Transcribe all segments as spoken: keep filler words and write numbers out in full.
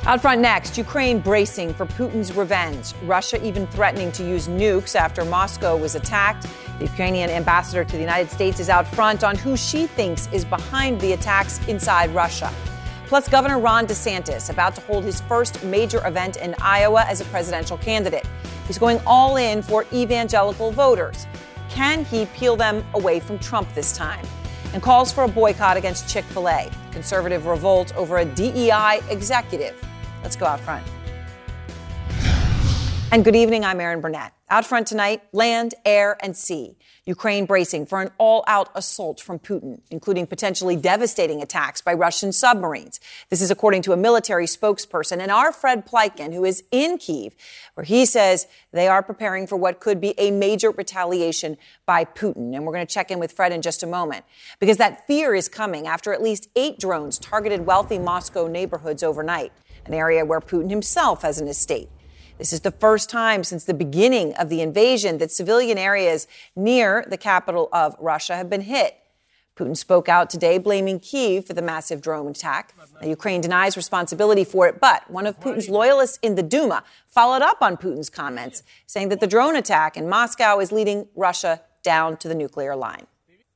Out front next, Ukraine bracing for Putin's revenge. Russia even threatening to use nukes after Moscow was attacked. The Ukrainian ambassador to the United States is out front on who she thinks is behind the attacks inside Russia. Plus, Governor Ron DeSantis about to hold his first major event in Iowa as a presidential candidate. He's going all in for evangelical voters. Can he peel them away from Trump this time? And calls for a boycott against Chick-fil-A. Conservative revolt over a D E I executive. Let's go out front. And good evening, I'm Erin Burnett. Out front tonight, land, air, and sea. Ukraine bracing for an all-out assault from Putin, including potentially devastating attacks by Russian submarines. This is according to a military spokesperson and our Fred Pleitgen, who is in Kyiv, where he says they are preparing for what could be a major retaliation by Putin. And we're going to check in with Fred in just a moment, because that fear is coming after at least eight drones targeted wealthy Moscow neighborhoods overnight, an area where Putin himself has an estate. This is the first time since the beginning of the invasion that civilian areas near the capital of Russia have been hit. Putin spoke out today blaming Kyiv for the massive drone attack. Now, Ukraine denies responsibility for it, but one of Putin's loyalists in the Duma followed up on Putin's comments, saying that the drone attack in Moscow is leading Russia down to the nuclear line.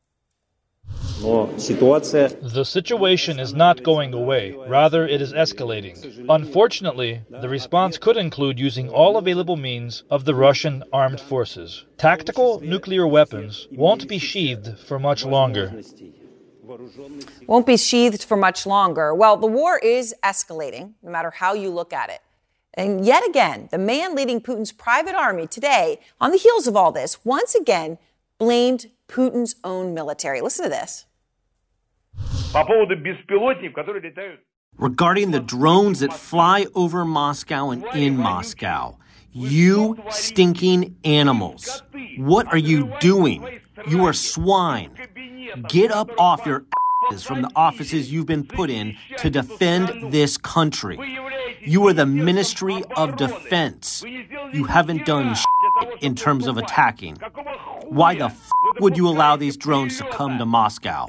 The situation is not going away. Rather, it is escalating. Unfortunately, the response could include using all available means of the Russian armed forces. Tactical nuclear weapons won't be sheathed for much longer. Won't be sheathed for much longer. Well, the war is escalating, no matter how you look at it. And yet again, the man leading Putin's private army today, on the heels of all this, once again blamed Putin's own military. Listen to this. Regarding the drones that fly over Moscow and in Moscow, you stinking animals, what are you doing? You are swine. Get up off your asses from the offices you've been put in to defend this country. You are the Ministry of Defense. You haven't done shit in terms of attacking. Why the f*** would you allow these drones to come to Moscow?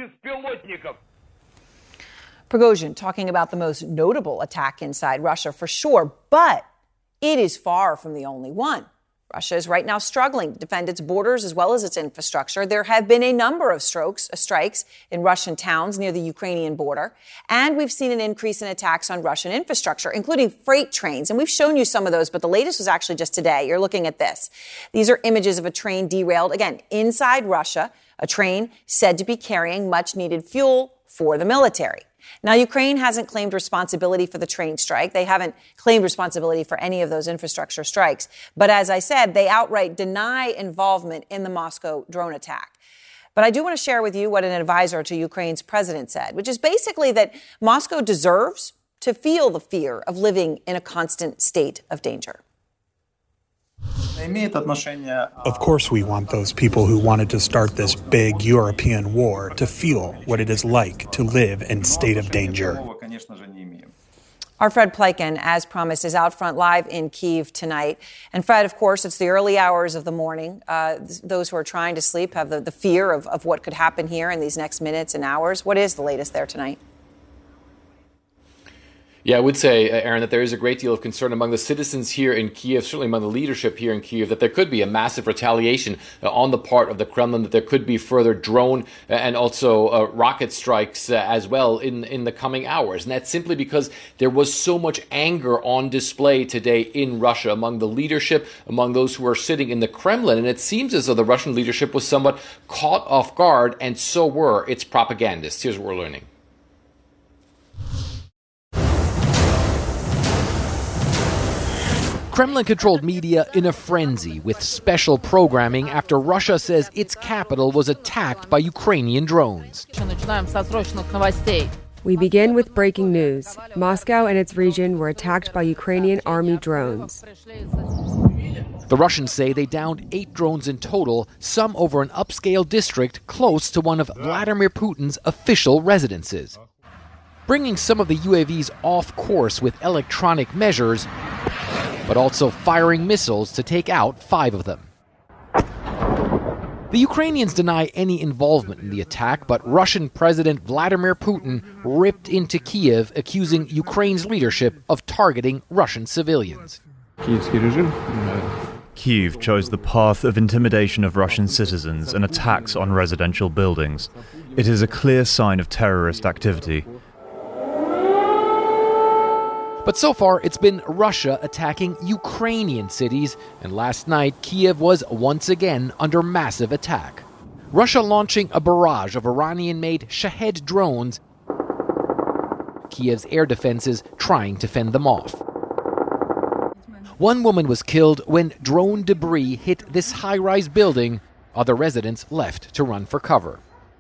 Prigozhin talking about the most notable attack inside Russia for sure, but it is far from the only one. Russia is right now struggling to defend its borders as well as its infrastructure. There have been a number of strokes, uh, strikes in Russian towns near the Ukrainian border, and we've seen an increase in attacks on Russian infrastructure, including freight trains. And we've shown you some of those, but the latest was actually just today. You're looking at this. These are images of a train derailed, again, inside Russia, a train said to be carrying much-needed fuel for the military. Now, Ukraine hasn't claimed responsibility for the train strike. They haven't claimed responsibility for any of those infrastructure strikes. But as I said, they outright deny involvement in the Moscow drone attack. But I do want to share with you what an advisor to Ukraine's president said, which is basically that Moscow deserves to feel the fear of living in a constant state of danger. Of course we want those people who wanted to start this big European war to feel what it is like to live in state of danger. Our Fred Pleitgen, as promised, is out front live in Kyiv tonight. And Fred, of course, it's the early hours of the morning. Uh, those who are trying to sleep have the, the fear of, of what could happen here in these next minutes and hours. What is the latest there tonight? Yeah, I would say, uh, Aaron, that there is a great deal of concern among the citizens here in Kyiv, certainly among the leadership here in Kyiv, that there could be a massive retaliation uh, on the part of the Kremlin, that there could be further drone uh, and also uh, rocket strikes uh, as well in, in the coming hours. And that's simply because there was so much anger on display today in Russia among the leadership, among those who are sitting in the Kremlin. And it seems as though the Russian leadership was somewhat caught off guard, and so were its propagandists. Here's what we're learning. Kremlin-controlled media in a frenzy with special programming after Russia says its capital was attacked by Ukrainian drones. We begin with breaking news. Moscow and its region were attacked by Ukrainian army drones. The Russians say they downed eight drones in total, some over an upscale district close to one of Vladimir Putin's official residences. Bringing some of the U A Vs off course with electronic measures, but also firing missiles to take out five of them. The Ukrainians deny any involvement in the attack, but Russian President Vladimir Putin ripped into Kiev, accusing Ukraine's leadership of targeting Russian civilians. Kyiv chose the path of intimidation of Russian citizens and attacks on residential buildings. It is a clear sign of terrorist activity. But so far, it's been Russia attacking Ukrainian cities, and last night, Kiev was once again under massive attack. Russia launching a barrage of Iranian-made Shahed drones, Kiev's air defenses trying to fend them off. One woman was killed when drone debris hit this high-rise building. Other residents left to run for cover.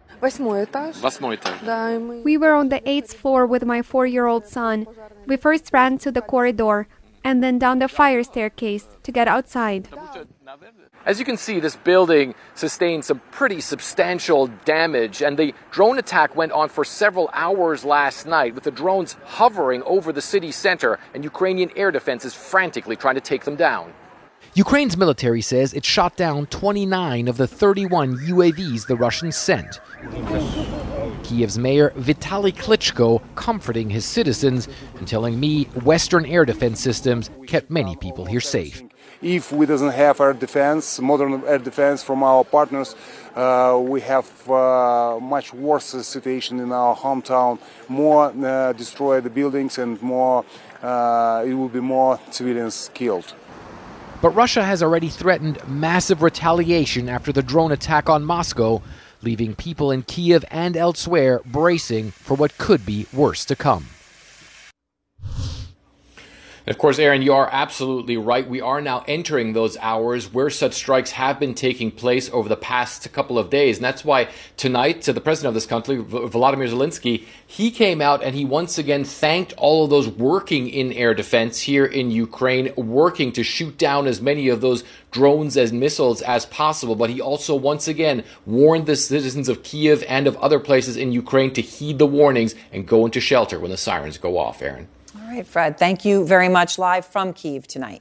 We were on the eighth floor with my four-year-old son. We first ran to the corridor and then down the fire staircase to get outside. As you can see, this building sustained some pretty substantial damage, and the drone attack went on for several hours last night, with the drones hovering over the city center and Ukrainian air defenses frantically trying to take them down. Ukraine's military says it shot down twenty-nine of the thirty-one U A Vs the Russians sent. Kiev's mayor Vitaly Klitschko comforting his citizens and telling me Western air defense systems kept many people here safe. If we doesn't have air defense, modern air defense from our partners, uh, we have uh, much worse situation in our hometown. More uh, destroyed buildings and more, uh, it will be more civilians killed. But Russia has already threatened massive retaliation after the drone attack on Moscow, leaving people in Kiev and elsewhere bracing for what could be worse to come. Of course, Aaron, you are absolutely right. We are now entering those hours where such strikes have been taking place over the past couple of days. And that's why tonight, to the president of this country, Volodymyr Zelensky, he came out and he once again thanked all of those working in air defense here in Ukraine, working to shoot down as many of those drones and missiles as possible. But he also once again warned the citizens of Kiev and of other places in Ukraine to heed the warnings and go into shelter when the sirens go off, Aaron. All right, Fred, thank you very much. Live from Kyiv tonight.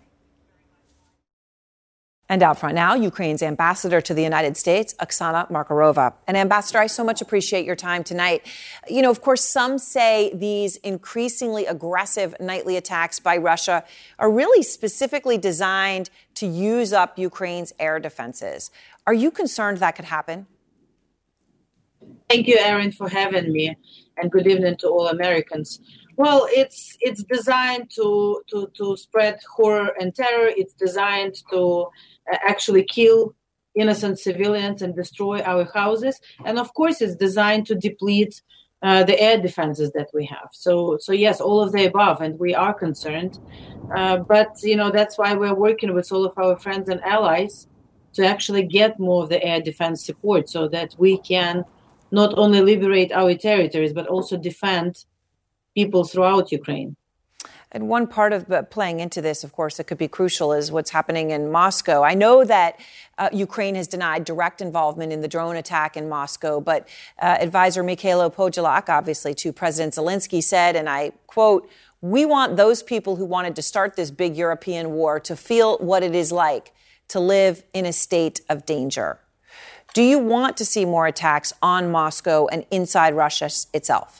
And out front now, Ukraine's ambassador to the United States, Oksana Markarova. And Ambassador, I so much appreciate your time tonight. You know, of course, some say these increasingly aggressive nightly attacks by Russia are really specifically designed to use up Ukraine's air defenses. Are you concerned that could happen? Thank you, Aaron, for having me. And good evening to all Americans. Well, it's it's designed to, to, to spread horror and terror. It's designed to uh, actually kill innocent civilians and destroy our houses. And of course, it's designed to deplete uh, the air defenses that we have. So, so yes, all of the above, and we are concerned. Uh, but, you know, that's why we're working with all of our friends and allies to actually get more of the air defense support so that we can not only liberate our territories, but also defend people throughout Ukraine. And one part of uh, playing into this, of course, that could be crucial is what's happening in Moscow. I know that uh, Ukraine has denied direct involvement in the drone attack in Moscow, but uh, advisor Mikhailo Podolak, obviously to President Zelensky, said, and I quote, "We want those people who wanted to start this big European war to feel what it is like to live in a state of danger." Do you want to see more attacks on Moscow and inside Russia itself?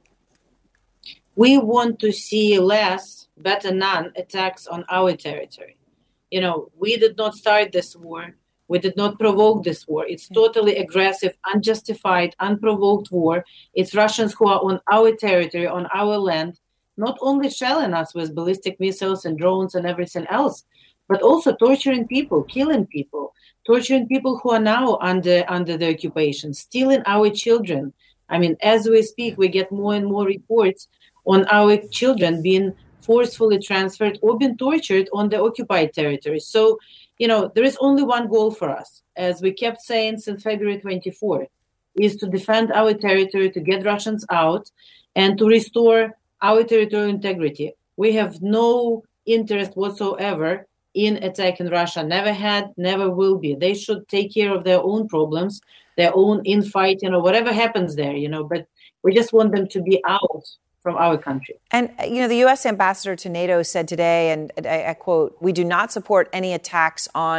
We want to see less, better none, attacks on our territory. You know, we did not start this war. We did not provoke this war. It's totally aggressive, unjustified, unprovoked war. It's Russians who are on our territory, on our land, not only shelling us with ballistic missiles and drones and everything else, but also torturing people, killing people, torturing people who are now under, under the occupation, stealing our children. I mean, as we speak, we get more and more reports on our children being forcefully transferred or being tortured on the occupied territories. So, you know, there is only one goal for us, as we kept saying since February twenty-fourth, is to defend our territory, to get Russians out, and to restore our territorial integrity. We have no interest whatsoever in attacking Russia. Never had, never will be. They should take care of their own problems, their own infighting, or whatever happens there, you know, but we just want them to be out from our country. And, you know, the U S ambassador to NATO said today, and I, I quote, "We do not support any attacks on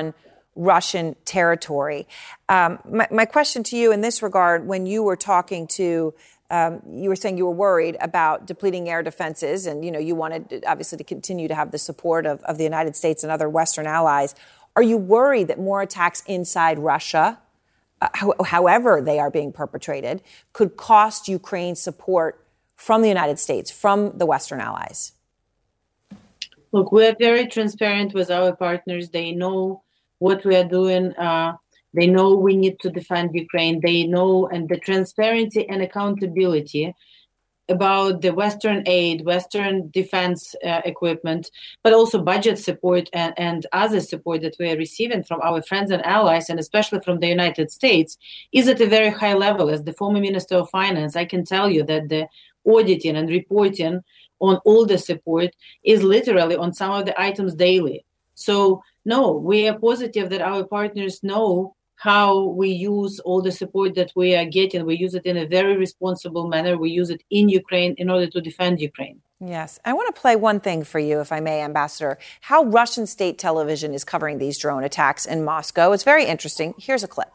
Russian territory. Um, my, my question to you in this regard, when you were talking to, um, you were saying you were worried about depleting air defenses, and you know you wanted obviously to continue to have the support of, of the United States and other Western allies. Are you worried that more attacks inside Russia, uh, ho- however they are being perpetrated, could cost Ukraine support from the United States, from the Western allies? Look, we are very transparent with our partners. They know what we are doing. Uh, they know we need to defend Ukraine. They know, and the transparency and accountability about the Western aid, Western defense uh, equipment, but also budget support and, and other support that we are receiving from our friends and allies, and especially from the United States, is at a very high level. As the former Minister of Finance, I can tell you that the auditing and reporting on all the support is literally on some of the items daily. So no, we are positive that our partners know how we use all the support that we are getting. We use it in a very responsible manner. We use it in Ukraine in order to defend Ukraine. Yes. I want to play one thing for you, if I may, Ambassador. How Russian state television is covering these drone attacks in Moscow. It's very interesting. Here's a clip.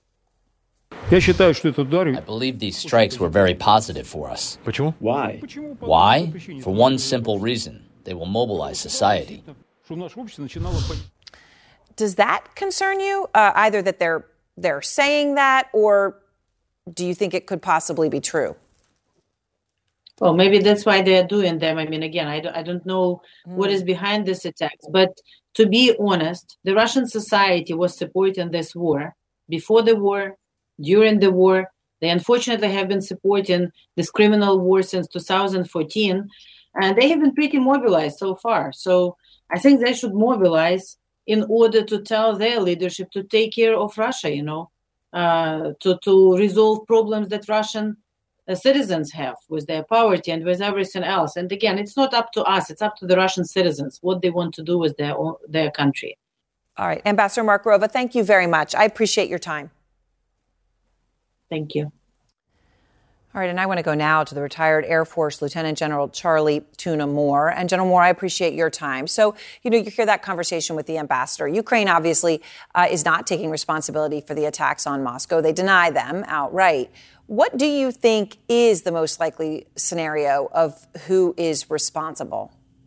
I believe these strikes were very positive for us. Why? Why? For one simple reason. They will mobilize society. Does that concern you? Uh, either that they're they're saying that, or do you think it could possibly be true? Well, maybe that's why they are doing them. I mean, again, I don't, I don't know mm. what is behind this attack. But to be honest, the Russian society was supporting this war before the war, during the war. They unfortunately have been supporting this criminal war since two thousand fourteen, and they have been pretty mobilized so far. So I think they should mobilize in order to tell their leadership to take care of Russia, you know, uh, to, to resolve problems that Russian uh, citizens have with their poverty and with everything else. And again, it's not up to us. It's up to the Russian citizens, what they want to do with their own, their country. All right. Ambassador Markarova, thank you very much. I appreciate your time. Thank you. All right, and I want to go now to the retired Air Force Lieutenant General Charlie Tuna Moore. And General Moore, I appreciate your time. So, you know, you hear that conversation with the ambassador. Ukraine obviously uh, is not taking responsibility for the attacks on Moscow. They deny them outright. What do you think is the most likely scenario of who is responsible?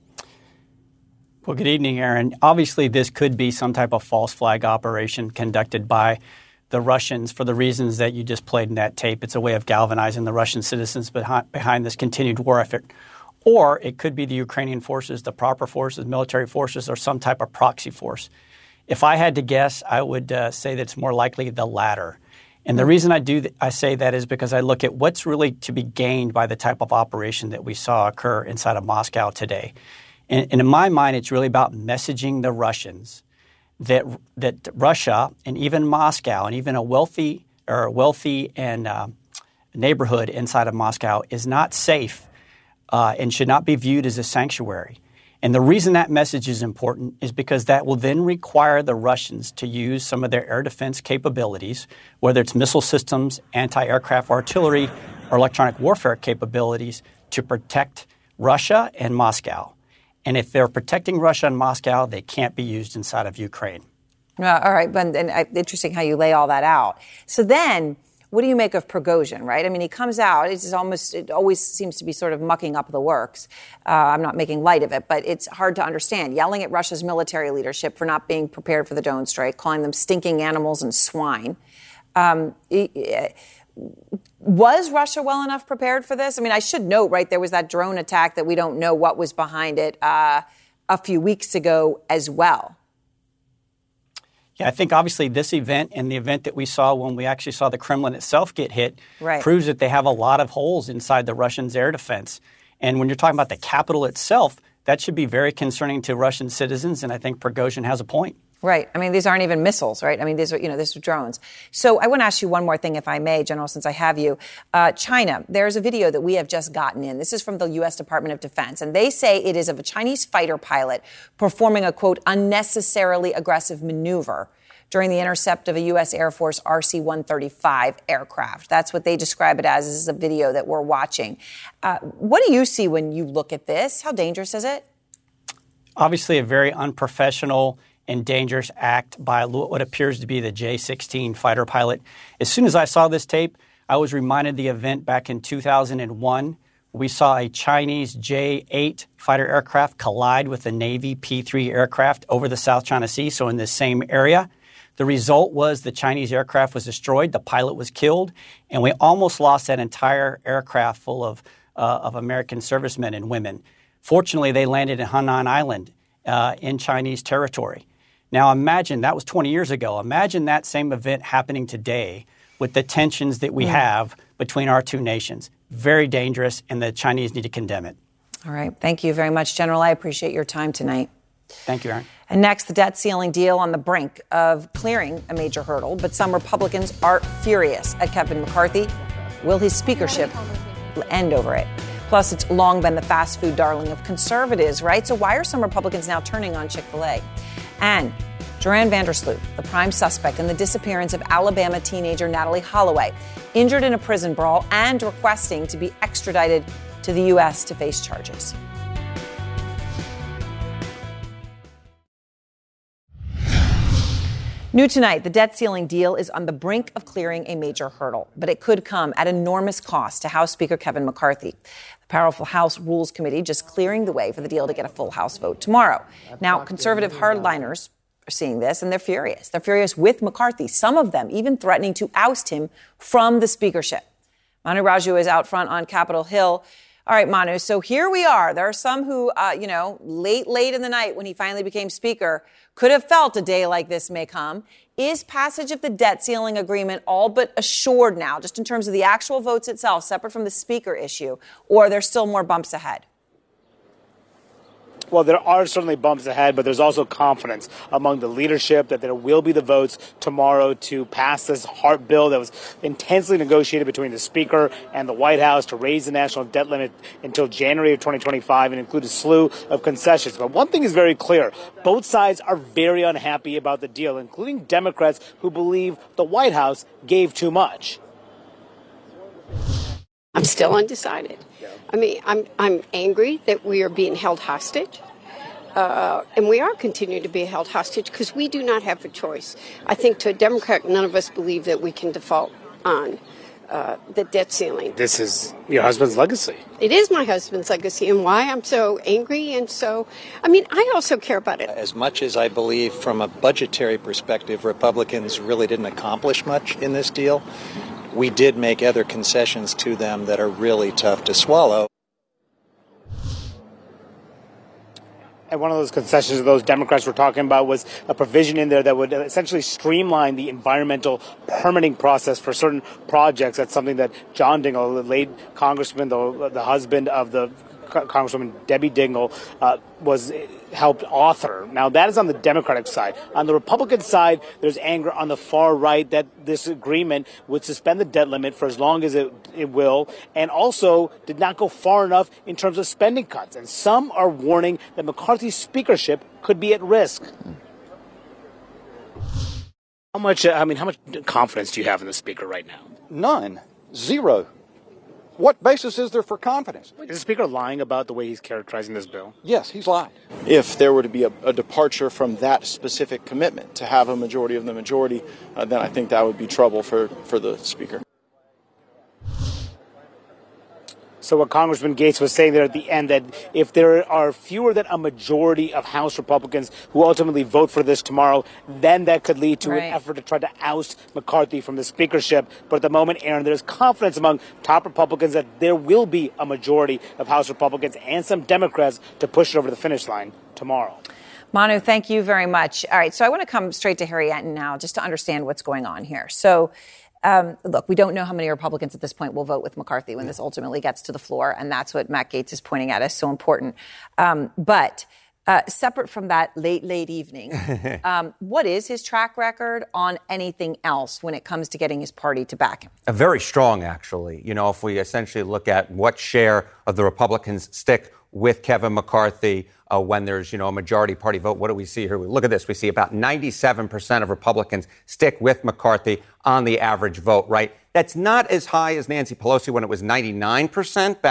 Well, good evening, Aaron. Obviously, this could be some type of false flag operation conducted by the Russians for the reasons that you just played in that tape. It's a way of galvanizing the Russian citizens behind, behind this continued war effort. Or it could be the Ukrainian forces, the proper forces, military forces, or some type of proxy force. If I had to guess, I would uh, say that it's more likely the latter. And the reason I do th- I say that is because I look at what's really to be gained by the type of operation that we saw occur inside of Moscow today. And, and in my mind, it's really about messaging the Russians that that Russia and even Moscow and even a wealthy or wealthy and uh, neighborhood inside of Moscow is not safe uh, and should not be viewed as a sanctuary. And the reason that message is important is because that will then require the Russians to use some of their air defense capabilities, whether it's missile systems, anti-aircraft artillery, or electronic warfare capabilities, to protect Russia and Moscow. And if they're protecting Russia and Moscow, they can't be used inside of Ukraine. Uh, all right. But and, uh, interesting how you lay all that out. So then what do you make of Prigozhin, right? I mean, he comes out. It's almost it always seems to be sort of mucking up the works. Uh, I'm not making light of it, but it's hard to understand. Yelling at Russia's military leadership for not being prepared for the drone strike, calling them stinking animals and swine. Um, he, Was Russia well enough prepared for this? I mean, I should note, right, there was that drone attack that we don't know what was behind it uh, a few weeks ago as well. Yeah, I think obviously this event and the event that we saw when we actually saw the Kremlin itself get hit right. proves that they have a lot of holes inside the Russians' air defense. And when you're talking about the capital itself, that should be very concerning to Russian citizens, and I think Prigozhin has a point. Right. I mean, these aren't even missiles, right? I mean, these are, you know, these are drones. So I want to ask you one more thing, if I may, General, since I have you. Uh, China, there's a video that we have just gotten in. This is from the U S Department of Defense, and they say it is of a Chinese fighter pilot performing a, quote, unnecessarily aggressive maneuver during the intercept of a U S Air Force R C one thirty-five aircraft. That's what they describe it as. This is a video that we're watching. Uh, what do you see when you look at this? How dangerous is it? Obviously, a very unprofessional and dangerous act by what appears to be the J sixteen fighter pilot. As soon as I saw this tape, I was reminded of the event back in two thousand one. We saw a Chinese J eight fighter aircraft collide with a Navy P three aircraft over the South China Sea, so in the same area. The result was the Chinese aircraft was destroyed, the pilot was killed, and we almost lost that entire aircraft full of, uh, of American servicemen and women. Fortunately, they landed in Hainan Island uh, in Chinese territory. Now imagine, that was twenty years ago. Imagine that same event happening today with the tensions that we mm. have between our two nations. Very dangerous, and the Chinese need to condemn it. All right. Thank you very much, General. I appreciate your time tonight. Thank you, Aaron. And next, the debt ceiling deal on the brink of clearing a major hurdle, but some Republicans are furious at Kevin McCarthy. Will his speakership end over it? Plus, it's long been the fast food darling of conservatives, right? So why are some Republicans now turning on Chick-fil-A? And Joran Vandersloot, the prime suspect in the disappearance of Alabama teenager Natalie Holloway, injured in a prison brawl and requesting to be extradited to the U S to face charges. New tonight, the debt ceiling deal is on the brink of clearing a major hurdle, but it could come at enormous cost to House Speaker Kevin McCarthy. The powerful House Rules Committee just clearing the way for the deal to get a full House vote tomorrow. Now, conservative hardliners are seeing this, and they're furious. They're furious with McCarthy, some of them even threatening to oust him from the speakership. Manu Raju is out front on Capitol Hill. All right, Manu, so here we are. There are some who, uh, you know, late, late in the night when he finally became speaker, could have felt a day like this may come. Is passage of the debt ceiling agreement all but assured now, just in terms of the actual votes itself, separate from the speaker issue, or are there still more bumps ahead? Well, there are certainly bumps ahead, but there's also confidence among the leadership that there will be the votes tomorrow to pass this HARP bill that was intensely negotiated between the Speaker and the White House to raise the national debt limit until January of twenty twenty-five and include a slew of concessions. But one thing is very clear. Both sides are very unhappy about the deal, including Democrats who believe the White House gave too much. I'm still undecided. I mean, I'm I'm angry that we are being held hostage, uh, and we are continuing to be held hostage because we do not have a choice. I think to a Democrat, none of us believe that we can default on uh, the debt ceiling. This is your husband's legacy. It is my husband's legacy, and why I'm so angry and so, I mean, I also care about it. As much as I believe from a budgetary perspective, Republicans really didn't accomplish much in this deal, we did make other concessions to them that are really tough to swallow. And one of those concessions those Democrats were talking about was a provision in there that would essentially streamline the environmental permitting process for certain projects. That's something that John Dingell, the late congressman, the, the husband of the Congresswoman Debbie Dingell, uh, was helped author. Now, that is on the Democratic side. On the Republican side, there's anger on the far right that this agreement would suspend the debt limit for as long as it, it will, and also did not go far enough in terms of spending cuts. And some are warning that McCarthy's speakership could be at risk. How much, uh, I mean, how much confidence do you have in the speaker right now? None. Zero. What basis is there for confidence? Is the Speaker lying about the way he's characterizing this bill? Yes, he's lying. If there were to be a, a departure from that specific commitment to have a majority of the majority, uh, then I think that would be trouble for, for the Speaker. So what Congressman Gaetz was saying there at the end, that if there are fewer than a majority of House Republicans who ultimately vote for this tomorrow, then that could lead to right. an effort to try to oust McCarthy from the speakership. But at the moment, Aaron, there's confidence among top Republicans that there will be a majority of House Republicans and some Democrats to push it over the finish line tomorrow. Manu, thank you very much. All right, so I want to come straight to Harry Enten now just to understand what's going on here. So Um, look, we don't know how many Republicans at this point will vote with McCarthy when this ultimately gets to the floor, and that's what Matt Gaetz is pointing at as so important. Um, but uh, separate from that late, late evening, um, what is his track record on anything else when it comes to getting his party to back him? Uh, very strong, actually. You know, if we essentially look at what share of the Republicans stick with Kevin McCarthy uh, when there's, you know, a majority party vote. What do we see here? We look at this. We see about ninety-seven percent of Republicans stick with McCarthy on the average vote, right? That's not as high as Nancy Pelosi when it was ninety-nine percent back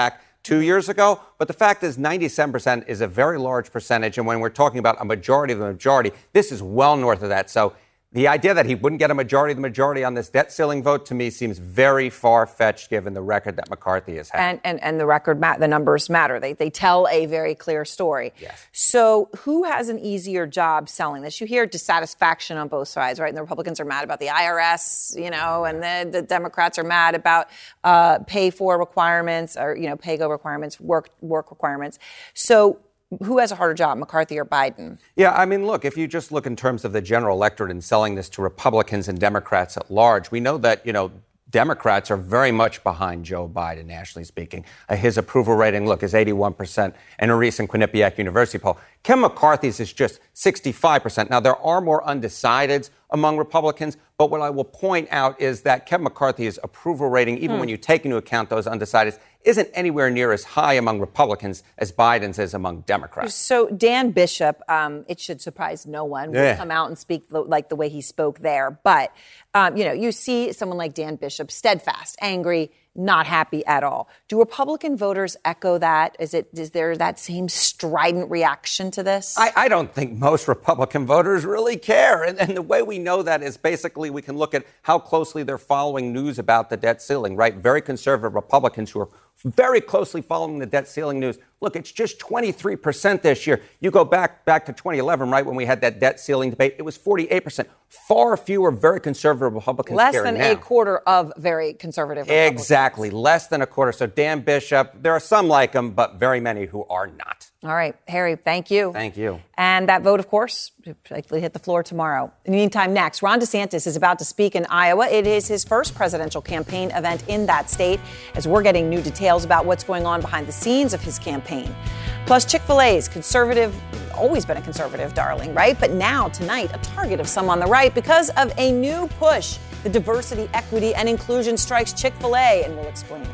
two years ago. But the fact is ninety-seven percent is a very large percentage. And when we're talking about a majority of the majority, this is well north of that. So the idea that he wouldn't get a majority of the majority on this debt ceiling vote, to me, seems very far-fetched given the record that McCarthy has had. And and, and the record, ma- the numbers matter. They they tell a very clear story. Yes. So who has an easier job selling this? You hear dissatisfaction on both sides, right? And the Republicans are mad about the I R S, you know, and the, the Democrats are mad about uh, pay-for requirements or, you know, pay-go requirements, work work requirements. So who has a harder job, McCarthy or Biden? Yeah, I mean, look, if you just look in terms of the general electorate and selling this to Republicans and Democrats at large, we know that, you know, Democrats are very much behind Joe Biden, nationally speaking. Uh, his approval rating, look, is eighty-one percent in a recent Quinnipiac University poll. Kevin McCarthy's is just sixty-five percent. Now, there are more undecideds among Republicans, but what I will point out is that Kevin McCarthy's approval rating, even hmm. when you take into account those undecideds, isn't anywhere near as high among Republicans as Biden's is among Democrats. So Dan Bishop, um, it should surprise no one, will Yeah. come out and speak the, like the way he spoke there. But, um, you know, you see someone like Dan Bishop, steadfast, angry, not happy at all. Do Republican voters echo that? Is it is there that same strident reaction to this? I, I don't think most Republican voters really care. And, and the way we know that is basically we can look at how closely they're following news about the debt ceiling, right? Very conservative Republicans who are very closely following the debt ceiling news. Look, it's just twenty-three percent this year. You go back back to twenty eleven, right, when we had that debt ceiling debate, it was forty-eight percent. Far fewer very conservative Republicans Less care than now. a quarter of very conservative Republicans. Exactly. Less than a quarter. So Dan Bishop, there are some like him, but very many who are not. All right, Harry, thank you. Thank you. And that vote, of course, likely hit the floor tomorrow. In the meantime, next, Ron DeSantis is about to speak in Iowa. It is his first presidential campaign event in that state, as we're getting new details about what's going on behind the scenes of his campaign. Plus, Chick-fil-A's conservative, always been a conservative darling, right? But now, tonight, a target of some on the right because of a new push. The diversity, equity, and inclusion strikes Chick-fil-A, and we'll explain.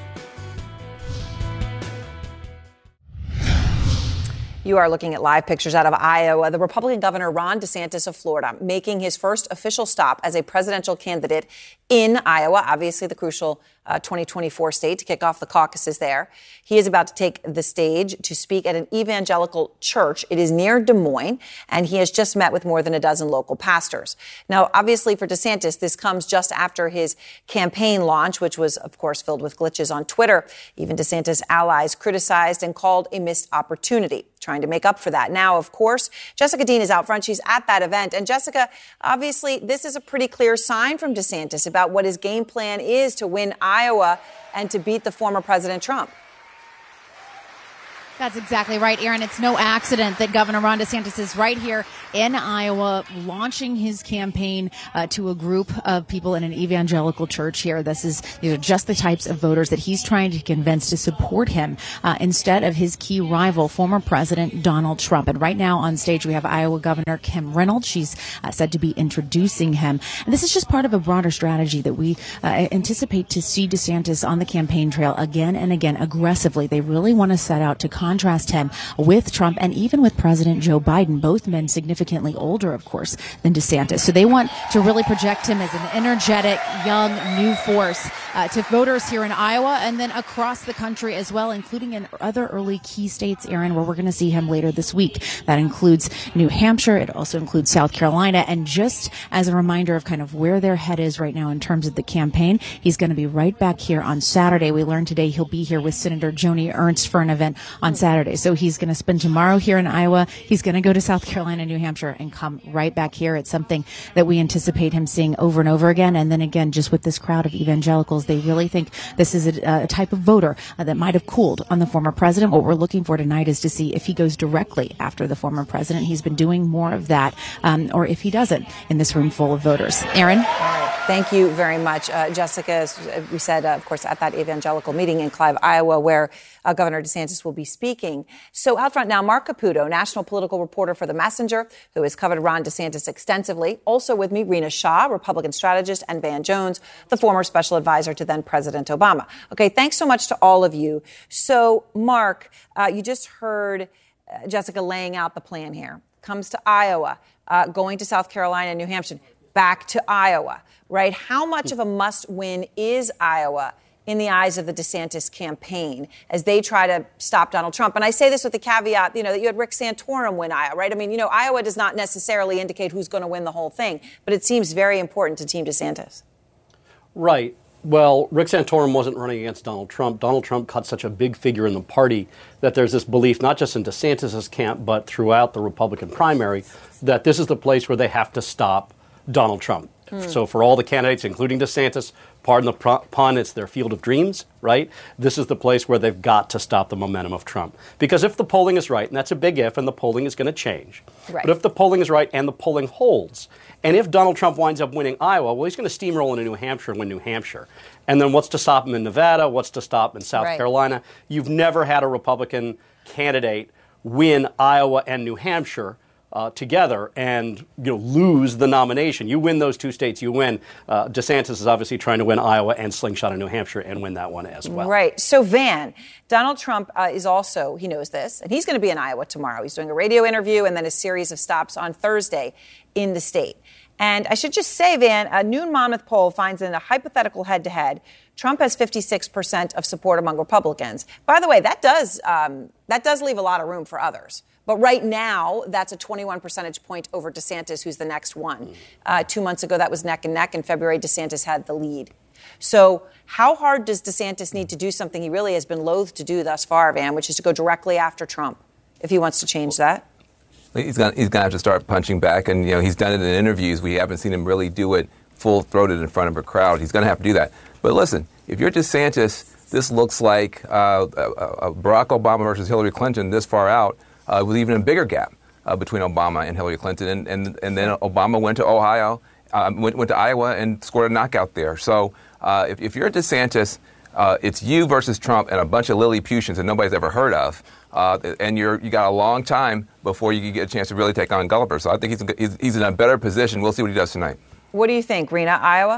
You are looking at live pictures out of Iowa. The Republican governor, Ron DeSantis of Florida, making his first official stop as a presidential candidate in Iowa, obviously the crucial uh, twenty twenty-four state to kick off the caucuses there. He is about to take the stage to speak at an evangelical church. It is near Des Moines, and he has just met with more than a dozen local pastors. Now, obviously for DeSantis, this comes just after his campaign launch, which was, of course, filled with glitches on Twitter. Even DeSantis' allies criticized and called a missed opportunity, trying to make up for that. Now, of course, Jessica Dean is out front. She's at that event. And Jessica, obviously, this is a pretty clear sign from DeSantis about what his game plan is to win Iowa and to beat the former President Trump. That's exactly right, Aaron. It's no accident that Governor Ron DeSantis is right here in Iowa launching his campaign uh, to a group of people in an evangelical church here. This is these are just the types of voters that he's trying to convince to support him uh, instead of his key rival, former President Donald Trump. And right now on stage, we have Iowa Governor Kim Reynolds. She's uh, said to be introducing him. And this is just part of a broader strategy that we uh, anticipate to see DeSantis on the campaign trail again and again aggressively. They really want to set out to contrast him with Trump and even with President Joe Biden, both men significantly older, of course, than DeSantis. So they want to really project him as an energetic, young, new force uh, to voters here in Iowa and then across the country as well, including in other early key states, Aaron, where we're going to see him later this week. That includes New Hampshire. It also includes South Carolina. And just as a reminder of kind of where their head is right now in terms of the campaign, he's going to be right back here on Saturday. We learned today he'll be here with Senator Joni Ernst for an event on Saturday. So he's going to spend tomorrow here in Iowa. He's going to go to South Carolina, New Hampshire, and come right back here. It's something that we anticipate him seeing over and over again. And then again, just with this crowd of evangelicals, they really think this is a, a type of voter uh, that might have cooled on the former president. What we're looking for tonight is to see if he goes directly after the former president. He's been doing more of that, um, or if he doesn't in this room full of voters. Aaron? All right. Thank you very much, uh, Jessica. As we said, uh, of course, at that evangelical meeting in Clive, Iowa, where uh, Governor DeSantis will be speaking. So out front now, Mark Caputo, national political reporter for The Messenger, who has covered Ron DeSantis extensively. Also with me, Rina Shah, Republican strategist, and Van Jones, the former special advisor to then President Obama. Okay, thanks so much to all of you. So, Mark, uh, you just heard uh, Jessica laying out the plan here. Comes to Iowa, uh, going to South Carolina and New Hampshire, back to Iowa, right? How much of a must-win is Iowa in the eyes of the DeSantis campaign as they try to stop Donald Trump. And I say this with the caveat, you know, that you had Rick Santorum win Iowa, right? I mean, you know, Iowa does not necessarily indicate who's going to win the whole thing, but it seems very important to Team DeSantis. Right. Well, Rick Santorum wasn't running against Donald Trump. Donald Trump cut such a big figure in the party that there's this belief, not just in DeSantis' camp, but throughout the Republican primary, that this is the place where they have to stop Donald Trump. Mm. So for all the candidates, including DeSantis, pardon the pun, it's their field of dreams, right? This is the place where they've got to stop the momentum of Trump. Because if the polling is right, and that's a big if, and the polling is going to change, right. But if the polling is right and the polling holds, and if Donald Trump winds up winning Iowa, well, he's going to steamroll into New Hampshire and win New Hampshire. And then what's to stop him in Nevada? What's to stop him in South right. Carolina? You've never had a Republican candidate win Iowa and New Hampshire Uh, together and you know lose the nomination. You win those two states, you win. Uh, DeSantis is obviously trying to win Iowa and slingshot in New Hampshire and win that one as well. Right. So, Van, Donald Trump uh, is also, he knows this, and he's going to be in Iowa tomorrow. He's doing a radio interview and then a series of stops on Thursday in the state. And I should just say, Van, a new Monmouth poll finds in a hypothetical head-to-head, Trump has fifty-six percent of support among Republicans. By the way, that does um, that does leave a lot of room for others. But right now, that's a twenty-one percentage point over DeSantis, who's the next one. Uh, two months ago, that was neck and neck. In February, DeSantis had the lead. So how hard does DeSantis need to do something he really has been loath to do thus far, Van, which is to go directly after Trump, if he wants to change that? He's going he's to have to start punching back. And, you know, he's done it in interviews. We haven't seen him really do it full-throated in front of a crowd. He's going to have to do that. But listen, if you're DeSantis, this looks like uh, uh, Barack Obama versus Hillary Clinton this far out. Uh, with even a bigger gap uh, between Obama and Hillary Clinton. And, and, and then Obama went to Ohio, uh, went, went to Iowa and scored a knockout there. So uh, if, if you're DeSantis, uh, it's you versus Trump and a bunch of Lilliputians that nobody's ever heard of. Uh, and you're, you got a long time before you get a chance to really take on Gulliver. So I think he's, he's, he's in a better position. We'll see what he does tonight. What do you think, Rena? Iowa?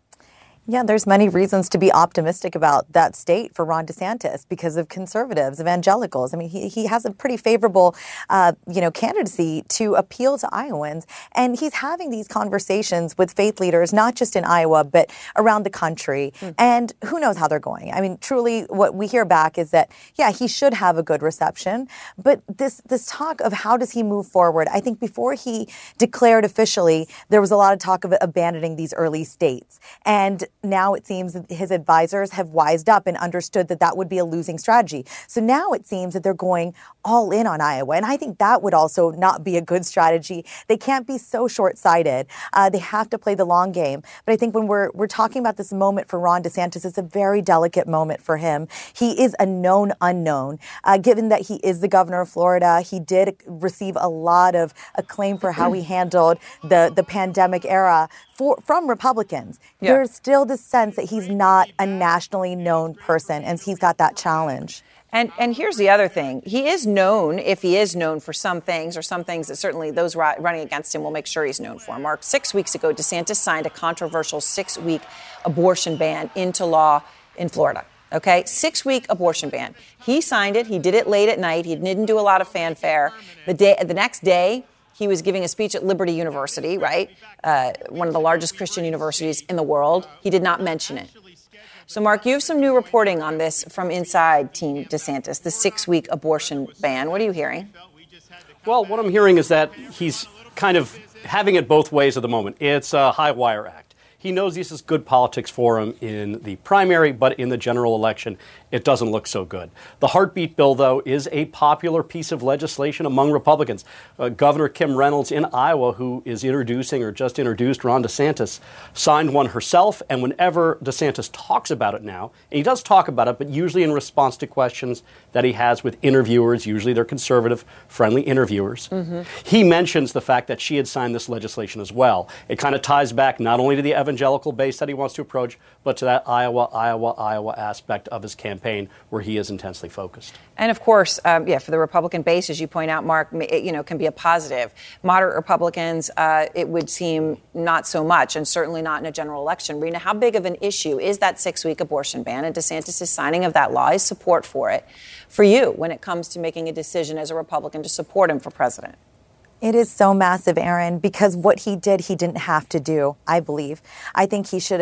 Yeah, there's many reasons to be optimistic about that state for Ron DeSantis because of conservatives, evangelicals. I mean, he, he has a pretty favorable, uh, you know, candidacy to appeal to Iowans. And he's having these conversations with faith leaders, not just in Iowa, but around the country. Mm. And who knows how they're going. I mean, truly, what we hear back is that, yeah, he should have a good reception. But this, this talk of how does he move forward, I think before he declared officially, there was a lot of talk of abandoning these early states. And now it seems that his advisors have wised up and understood that that would be a losing strategy. So now it seems that they're going all in on Iowa. And I think that would also not be a good strategy. They can't be so short-sighted. Uh, they have to play the long game. But I think when we're we're talking about this moment for Ron DeSantis, it's a very delicate moment for him. He is a known unknown. Uh, given that he is the governor of Florida, he did receive a lot of acclaim for how he handled the, the pandemic era for, from Republicans. Yeah. There's still this sense that he's not a nationally known person, and he's got that challenge. And and here's the other thing. He is known, if he is known for some things, or some things that certainly those running against him will make sure he's known for. Mark, six weeks ago, DeSantis signed a controversial six-week abortion ban into law in Florida. Okay, six-week abortion ban. He signed it. He did it late at night. He didn't do a lot of fanfare. The day, the next day, he was giving a speech at Liberty University, right? Uh, one of the largest Christian universities in the world. He did not mention it. So, Mark, you have some new reporting on this from inside Team DeSantis, the six-week abortion ban. What are you hearing? Well, what I'm hearing is that he's kind of having it both ways at the moment. It's a high-wire act. He knows this is good politics for him in the primary, but in the general election, it doesn't look so good. The heartbeat bill, though, is a popular piece of legislation among Republicans. Uh, Governor Kim Reynolds in Iowa, who is introducing or just introduced Ron DeSantis, signed one herself. And whenever DeSantis talks about it now, and he does talk about it, but usually in response to questions that he has with interviewers, usually they're conservative, friendly interviewers, mm-hmm. he mentions the fact that she had signed this legislation as well. It kind of ties back not only to the evangelical base that he wants to approach, but to that Iowa, Iowa, Iowa aspect of his campaign where he is intensely focused. And of course, um, yeah, for the Republican base, as you point out, Mark, it, you know, can be a positive. Moderate Republicans, uh, it would seem not so much, and certainly not in a general election. Rena, how big of an issue is that six-week abortion ban and DeSantis' signing of that law, his support for it, for you when it comes to making a decision as a Republican to support him for president? It is so massive, Aaron, because what he did, he didn't have to do, I believe. I think he should have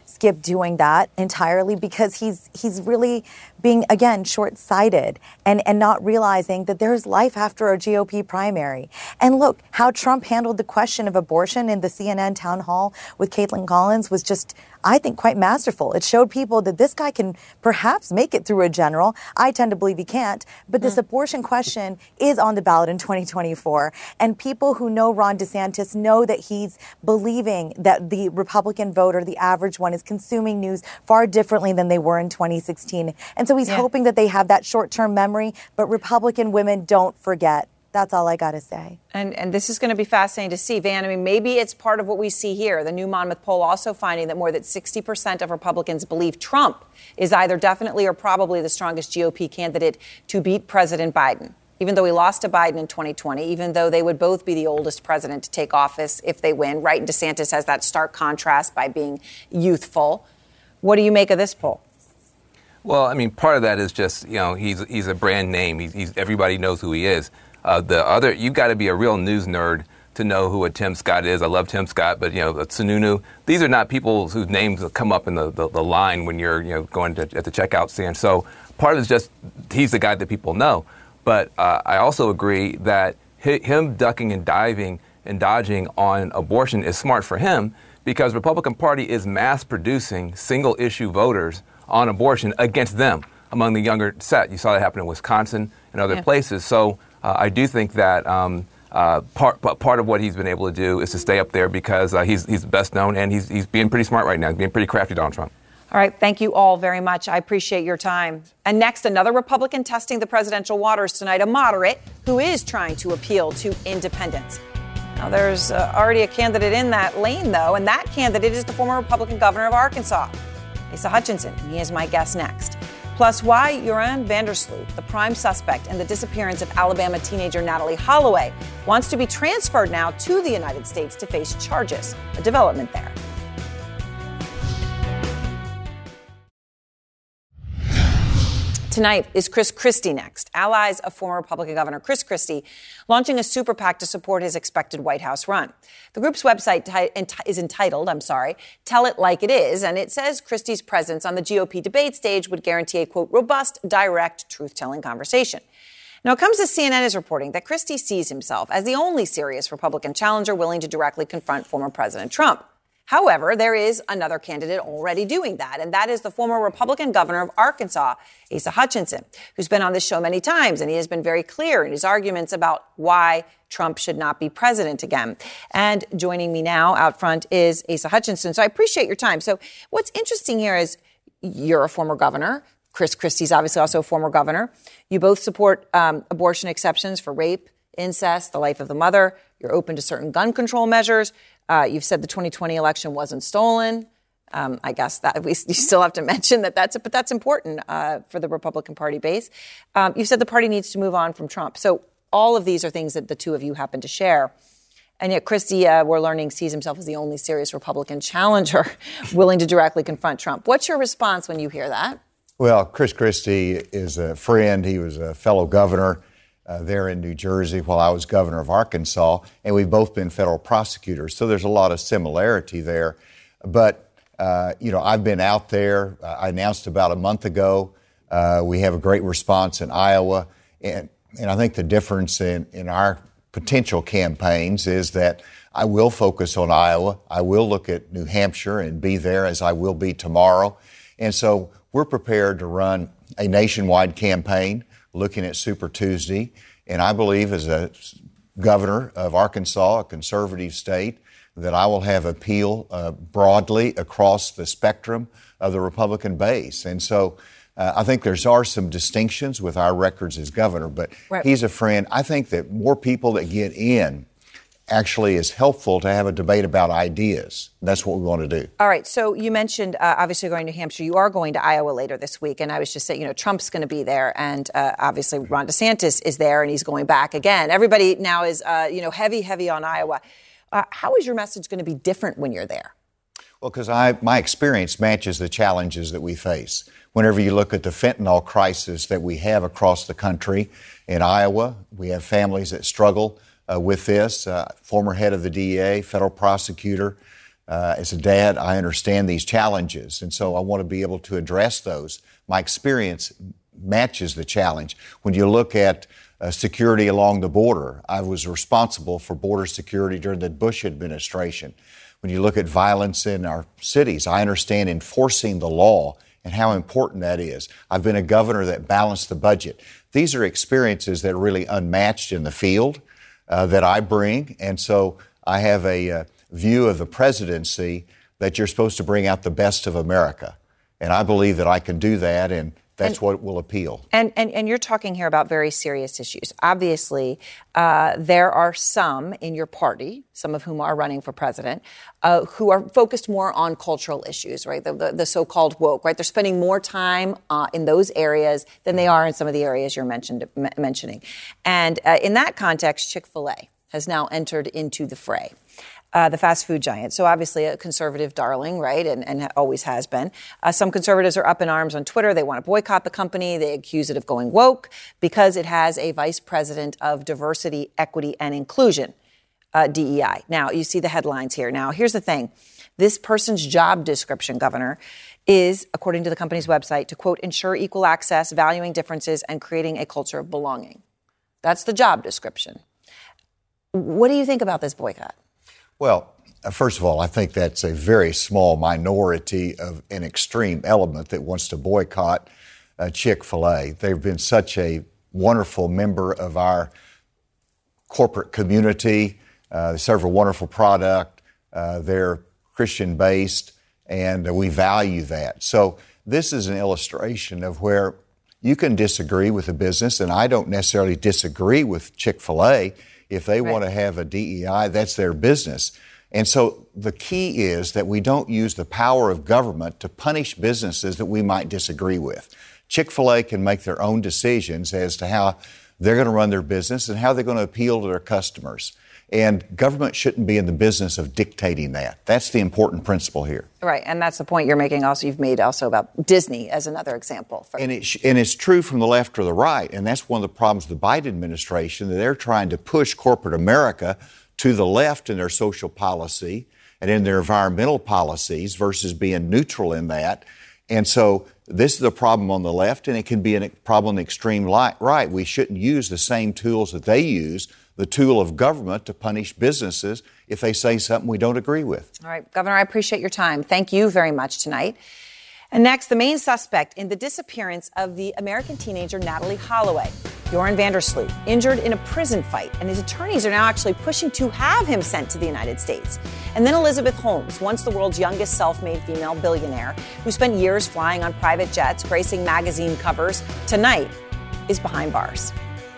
skip doing that entirely because he's he's really being, again, short-sighted and, and not realizing that there's life after a G O P primary. And look, how Trump handled the question of abortion in the C N N town hall with Caitlin Collins was just, I think, quite masterful. It showed people that this guy can perhaps make it through a general. I tend to believe he can't. But this mm. abortion question is on the ballot in twenty twenty-four. And people who know Ron DeSantis know that he's believing that the Republican voter, the average one, is consuming news far differently than they were in twenty sixteen. And so he's yeah. hoping that they have that short-term memory. But Republican women don't forget. That's all I got to say. And and this is going to be fascinating to see, Van. I mean, maybe it's part of what we see here. The new Monmouth poll also finding that more than sixty percent of Republicans believe Trump is either definitely or probably the strongest G O P candidate to beat President Biden. Even though he lost to Biden in twenty twenty, even though they would both be the oldest president to take office if they win, right? And DeSantis has that stark contrast by being youthful. What do you make of this poll? Well, I mean, part of that is just, you know, he's he's a brand name. He's, he's everybody knows who he is. Uh, the other, you've got to be a real news nerd to know who a Tim Scott is. I love Tim Scott, but, you know, Sununu, these are not people whose names come up in the, the, the line when you're, you know, going to at the checkout stand. So part of it is just he's the guy that people know. But uh, I also agree that hi, him ducking and diving and dodging on abortion is smart for him because the Republican Party is mass producing single issue voters on abortion against them among the younger set. You saw that happen in Wisconsin and other yeah. places. So uh, I do think that um, uh, part part of what he's been able to do is to stay up there because uh, he's he's best known and he's he's being pretty smart right now. He's being pretty crafty, Donald Trump. All right. Thank you all very much. I appreciate your time. And next, another Republican testing the presidential waters tonight, a moderate who is trying to appeal to independents. Now, there's uh, already a candidate in that lane, though, and that candidate is the former Republican governor of Arkansas, Asa Hutchinson. He is my guest next. Plus, why Joran Vandersloot, the prime suspect in the disappearance of Alabama teenager Natalie Holloway, wants to be transferred now to the United States to face charges. A development there. Tonight is Chris Christie next. Allies of former Republican Governor Chris Christie launching a super PAC to support his expected White House run. The group's website t- is entitled, I'm sorry, Tell It Like It Is, and it says Christie's presence on the G O P debate stage would guarantee a, quote, robust, direct, truth-telling conversation. Now, it comes as C N N is reporting that Christie sees himself as the only serious Republican challenger willing to directly confront former President Trump. However, there is another candidate already doing that, and that is the former Republican governor of Arkansas, Asa Hutchinson, who's been on this show many times, and he has been very clear in his arguments about why Trump should not be president again. And joining me now out front is Asa Hutchinson. So I appreciate your time. So what's interesting here is you're a former governor. Chris Christie's obviously also a former governor. You both support um, abortion exceptions for rape, incest, the life of the mother. You're open to certain gun control measures. Uh, you've said the twenty twenty election wasn't stolen. Um, I guess that we you still have to mention that that's but that's important uh, for the Republican Party base. Um, you've said the party needs to move on from Trump. So all of these are things that the two of you happen to share. And yet Christie, uh, we're learning, sees himself as the only serious Republican challenger willing to directly confront Trump. What's your response when you hear that? Well, Chris Christie is a friend. He was a fellow governor Uh, there in New Jersey while I was governor of Arkansas, and we've both been federal prosecutors. So there's a lot of similarity there. But, uh, you know, I've been out there. Uh, I announced about a month ago. Uh, we have a great response in Iowa. And, and I think the difference in, in our potential campaigns is that I will focus on Iowa. I will look at New Hampshire and be there as I will be tomorrow. And so we're prepared to run a nationwide campaign looking at Super Tuesday, and I believe as a governor of Arkansas, a conservative state, that I will have appeal uh, broadly across the spectrum of the Republican base. And so uh, I think there's are some distinctions with our records as governor, but right. He's a friend. I think that more people that get in actually is helpful to have a debate about ideas. That's what we want to do. All right. So you mentioned uh, obviously going to New Hampshire. You are going to Iowa later this week. And I was just saying, you know, Trump's going to be there. And uh, obviously Ron DeSantis is there and he's going back again. Everybody now is, uh, you know, heavy, heavy on Iowa. Uh, how is your message going to be different when you're there? Well, because I my experience matches the challenges that we face. Whenever you look at the fentanyl crisis that we have across the country, in Iowa, we have families that struggle Uh, with this, uh, former head of the D E A, federal prosecutor, Uh, as a dad, I understand these challenges, and so I want to be able to address those. My experience matches the challenge. When you look at uh, security along the border, I was responsible for border security during the Bush administration. When you look at violence in our cities, I understand enforcing the law and how important that is. I've been a governor that balanced the budget. These are experiences that are really unmatched in the field uh, that I bring, and so I have a uh, view of the presidency that you're supposed to bring out the best of America. And I believe that I can do that, and that's and, what will appeal. And, and and you're talking here about very serious issues. Obviously, uh, there are some in your party, some of whom are running for president, uh, who are focused more on cultural issues, right? The, the, the so-called woke, right? They're spending more time uh, in those areas than they are in some of the areas you're mentioned, m- mentioning. And uh, in that context, Chick-fil-A has now entered into the fray. Uh, the fast food giant. So obviously a conservative darling, right, and, and always has been. Uh, some conservatives are up in arms on Twitter. They want to boycott the company. They accuse it of going woke because it has a vice president of diversity, equity, and inclusion, uh, D E I. Now, you see the headlines here. Now, here's the thing. This person's job description, Governor, is, according to the company's website, to, quote, ensure equal access, valuing differences, and creating a culture of belonging. That's the job description. What do you think about this boycott? Well, first of all, I think that's a very small minority of an extreme element that wants to boycott uh, Chick-fil-A. They've been such a wonderful member of our corporate community. Uh, they serve a wonderful product. Uh, they're Christian-based, and uh, we value that. So this is an illustration of where you can disagree with a business, and I don't necessarily disagree with Chick-fil-A. If they right. want to have a D E I, that's their business. And so the key is that we don't use the power of government to punish businesses that we might disagree with. Chick-fil-A can make their own decisions as to how they're going to run their business and how they're going to appeal to their customers. And government shouldn't be in the business of dictating that. That's the important principle here. Right, and that's the point you're making also, you've made also about Disney as another example. For- and, it sh- and it's true from the left or the right, and that's one of the problems of the Biden administration, that they're trying to push corporate America to the left in their social policy and in their environmental policies versus being neutral in that. And so this is a problem on the left, and it can be a problem on the extreme right. We shouldn't use the same tools that they use, the tool of government, to punish businesses if they say something we don't agree with. All right, Governor, I appreciate your time. Thank you very much tonight. And next, the main suspect in the disappearance of the American teenager Natalee Holloway, Joran van der Sloot, injured in a prison fight, and his attorneys are now actually pushing to have him sent to the United States. And then Elizabeth Holmes, once the world's youngest self-made female billionaire, who spent years flying on private jets, gracing magazine covers, tonight is behind bars.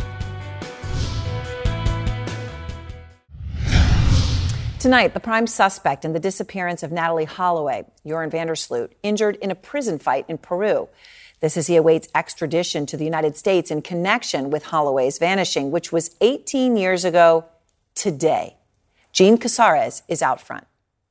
Tonight, the prime suspect in the disappearance of Natalee Holloway, Joran van der Sloot, injured in a prison fight in Peru. This as he awaits extradition to the United States in connection with Holloway's vanishing, which was eighteen years ago today. Jean Casares is out front.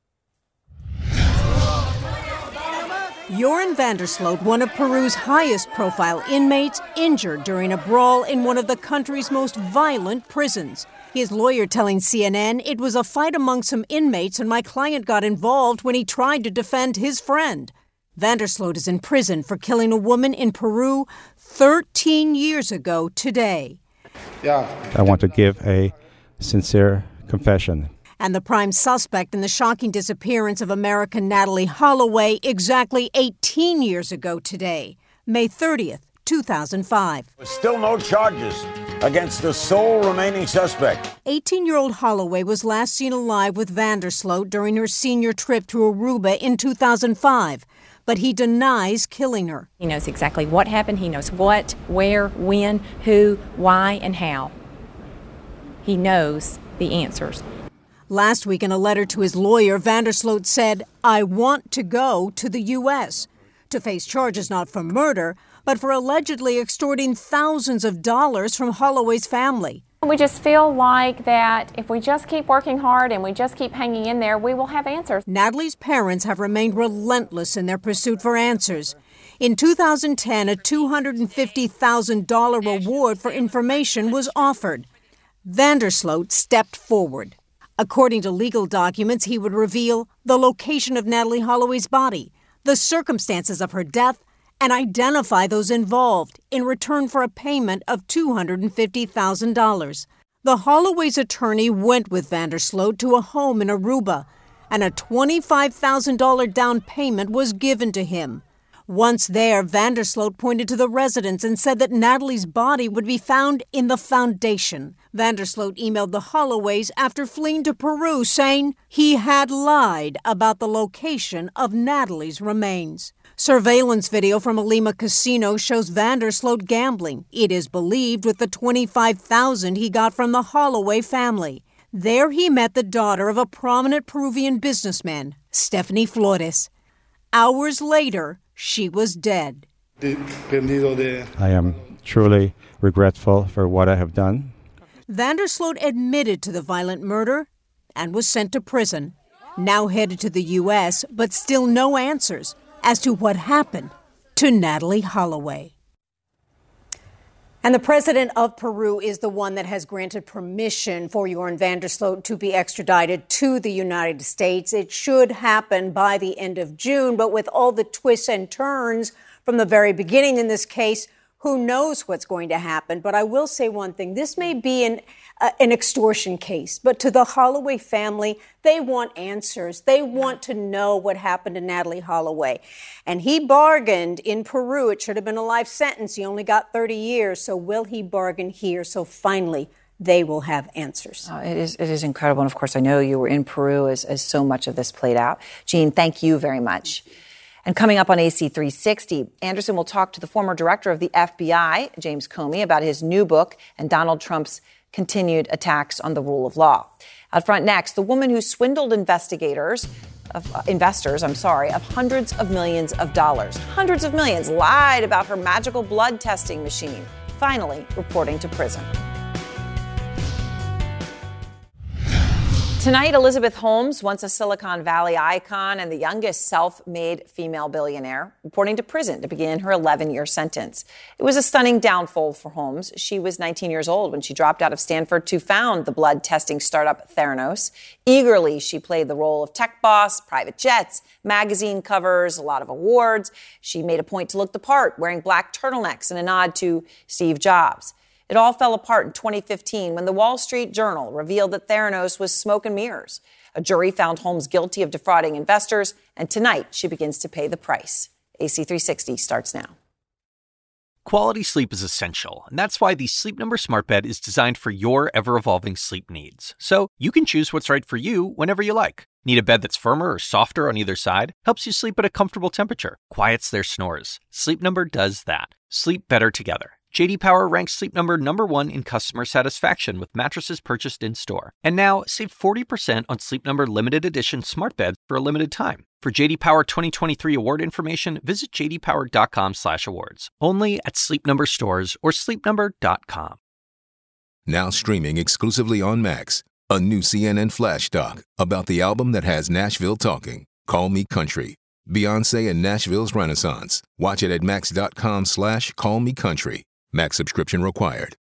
Joran van der Sloot, one of Peru's highest-profile inmates, injured during a brawl in one of the country's most violent prisons. His lawyer telling C N N it was a fight among some inmates and my client got involved when he tried to defend his friend. Van der Sloot is in prison for killing a woman in Peru thirteen years ago today. I want to give a sincere confession. And the prime suspect in the shocking disappearance of American Natalee Holloway exactly eighteen years ago today, May thirtieth, two thousand five. Still no charges against the sole remaining suspect. eighteen-year-old Holloway was last seen alive with van der Sloot during her senior trip to Aruba in two thousand five, but he denies killing her. He knows exactly what happened. He knows what, where, when, who, why, and how. He knows the answers. Last week, in a letter to his lawyer, van der Sloot said, I want to go to the U S to face charges not for murder, but for allegedly extorting thousands of dollars from Holloway's family. We just feel like that if we just keep working hard and we just keep hanging in there, we will have answers. Natalee's parents have remained relentless in their pursuit for answers. In two thousand ten, a two hundred fifty thousand dollars reward for information was offered. Van der Sloot stepped forward. According to legal documents, he would reveal the location of Natalee Holloway's body, the circumstances of her death, and identify those involved in return for a payment of two hundred fifty thousand dollars. The Holloway's attorney went with Vandersloot to a home in Aruba, and a twenty-five thousand dollars down payment was given to him. Once there, Vandersloot pointed to the residence and said that Natalee's body would be found in the foundation. Vandersloot emailed the Holloways after fleeing to Peru, saying he had lied about the location of Natalee's remains. Surveillance video from a Lima casino shows Vandersloot gambling, it is believed, with the twenty-five thousand dollars he got from the Holloway family. There he met the daughter of a prominent Peruvian businessman, Stephanie Flores. Hours later, she was dead. I am truly regretful for what I have done. Vandersloot admitted to the violent murder and was sent to prison. Now headed to the U S, but still no answers as to what happened to Natalee Holloway. And the president of Peru is the one that has granted permission for Joran Vandersloot to be extradited to the United States. It should happen by the end of June, but with all the twists and turns from the very beginning in this case, who knows what's going to happen? But I will say one thing. This may be an, uh, an extortion case, but to the Holloway family, they want answers. They want to know what happened to Natalee Holloway. And he bargained in Peru. It should have been a life sentence. He only got thirty years. So will he bargain here? So finally, they will have answers. Uh, it is it is incredible. And of course, I know you were in Peru as, as so much of this played out. Jean, thank you very much. And coming up on A C three sixty, Anderson will talk to the former director of the F B I, James Comey, about his new book and Donald Trump's continued attacks on the rule of law. Out front next, the woman who swindled investigators, of, uh, investors, I'm sorry, of hundreds of millions of dollars. Hundreds of millions, lied about her magical blood testing machine, finally reporting to prison. Tonight, Elizabeth Holmes, once a Silicon Valley icon and the youngest self-made female billionaire, reporting to prison to begin her eleven-year sentence. It was a stunning downfall for Holmes. She was nineteen years old when she dropped out of Stanford to found the blood testing startup Theranos. Eagerly, she played the role of tech boss, private jets, magazine covers, a lot of awards. She made a point to look the part, wearing black turtlenecks in a nod to Steve Jobs. It all fell apart in twenty fifteen when the Wall Street Journal revealed that Theranos was smoke and mirrors. A jury found Holmes guilty of defrauding investors, and tonight she begins to pay the price. A C three sixty starts now. Quality sleep is essential, and that's why the Sleep Number Smart Bed is designed for your ever-evolving sleep needs. So you can choose what's right for you whenever you like. Need a bed that's firmer or softer on either side? Helps you sleep at a comfortable temperature. Quiets their snores. Sleep Number does that. Sleep better together. J D Power ranks Sleep Number number one in customer satisfaction with mattresses purchased in-store. And now, save forty percent on Sleep Number limited edition smart beds for a limited time. For J D Power twenty twenty-three award information, visit j d power dot com slash awards. Only at Sleep Number stores or sleep number dot com. Now streaming exclusively on Max, a new C N N flash doc about the album that has Nashville talking, Call Me Country. Beyonce and Nashville's Renaissance. Watch it at max dot com slash call me country. Max subscription required.